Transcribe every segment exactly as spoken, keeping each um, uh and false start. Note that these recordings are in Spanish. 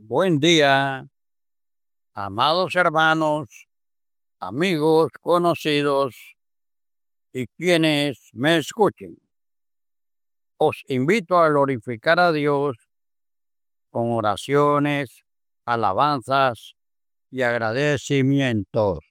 Buen día, amados hermanos, amigos, conocidos y quienes me escuchen. Os invito a glorificar a Dios con oraciones, alabanzas y agradecimientos.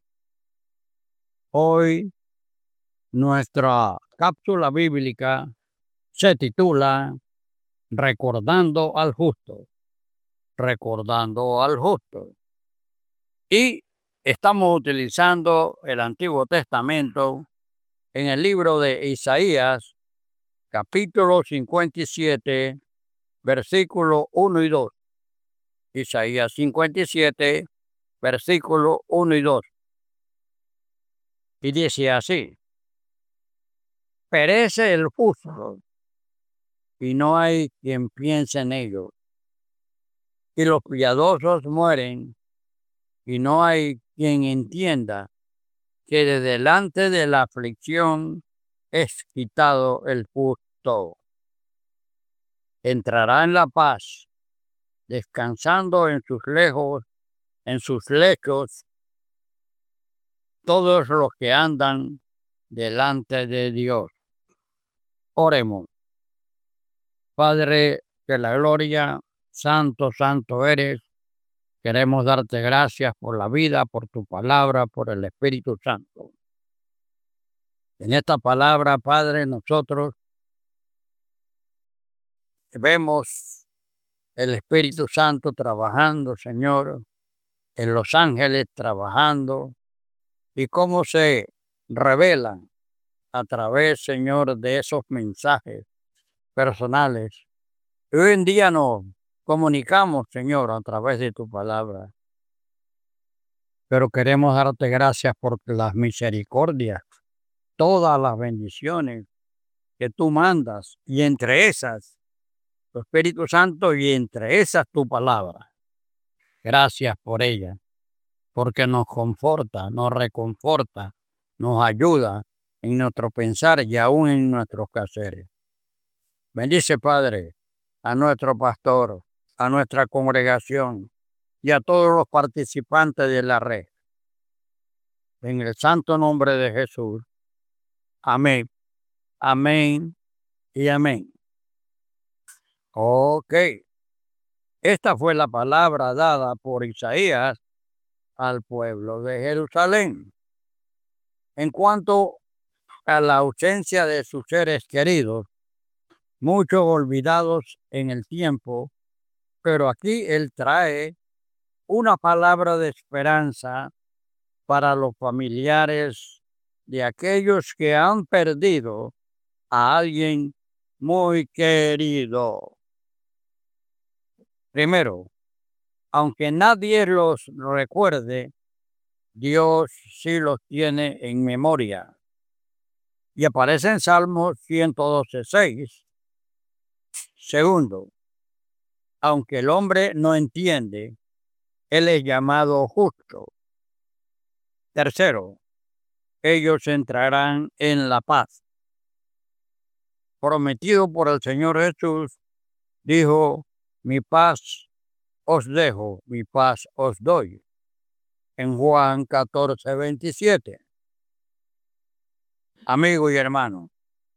Hoy nuestra cápsula bíblica se titula Recordando al Justo. Recordando al Justo. Y estamos utilizando el Antiguo Testamento en el libro de Isaías, capítulo cincuenta y siete, versículos uno y dos. Isaías cincuenta y siete, versículos uno y dos. Y dice así: perece el justo, y no hay quien piense en ello. Y los piadosos mueren, y no hay quien entienda que de delante de la aflicción es quitado el justo. Entrará en la paz, descansando en sus lejos, en sus lechos, todos los que andan delante de Dios. Oremos. Padre de la gloria, santo, santo eres. Queremos darte gracias por la vida, por tu palabra, por el Espíritu Santo. En esta palabra, Padre, nosotros vemos el Espíritu Santo trabajando, Señor, en los ángeles trabajando, y cómo se revelan a través, Señor, de esos mensajes personales. Y hoy en día nos comunicamos, Señor, a través de tu palabra. Pero queremos darte gracias por las misericordias, todas las bendiciones que tú mandas, y entre esas, tu Espíritu Santo, y entre esas tu palabra. Gracias por ella, porque nos conforta, nos reconforta, nos ayuda en nuestro pensar y aún en nuestros quehaceres. Bendice, Padre, a nuestro pastor, a nuestra congregación y a todos los participantes de la red. En el santo nombre de Jesús. Amén, amén y amén. Ok. Esta fue la palabra dada por Isaías al pueblo de Jerusalén. En cuanto a la ausencia de sus seres queridos, muchos olvidados en el tiempo, pero aquí él trae una palabra de esperanza para los familiares de aquellos que han perdido a alguien muy querido. Primero, aunque nadie los recuerde, Dios sí los tiene en memoria. Y aparece en Salmo ciento doce, seis. Segundo, aunque el hombre no entiende, él es llamado justo. Tercero, ellos entrarán en la paz. Prometido por el Señor Jesús, dijo: mi paz os dejo, mi paz os doy. En Juan catorce, veintisiete. Amigo y hermano,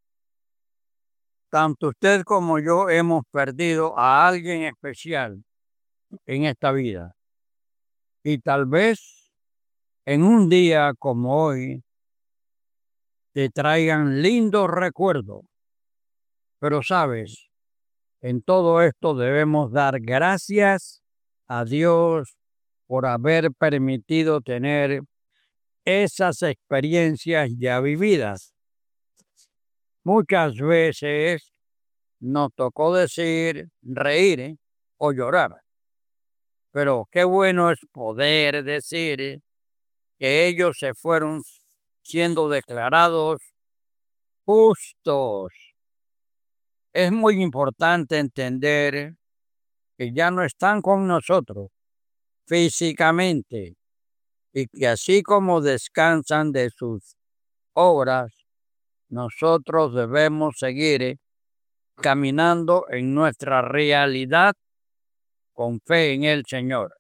tanto usted como yo hemos perdido a alguien especial en esta vida. Y tal vez en un día como hoy te traigan lindos recuerdos. Pero sabes, en todo esto debemos dar gracias a Dios por haber permitido tener esas experiencias ya vividas. Muchas veces nos tocó decir, reír o llorar. Pero qué bueno es poder decir que ellos se fueron siendo declarados justos. Es muy importante entender que ya no están con nosotros físicamente y que así como descansan de sus obras, nosotros debemos seguir caminando en nuestra realidad con fe en el Señor.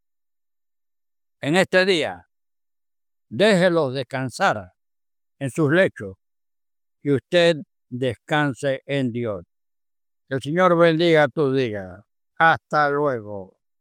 En este día, déjelos descansar en sus lechos y usted descanse en Dios. Que el Señor bendiga tu día. Hasta luego.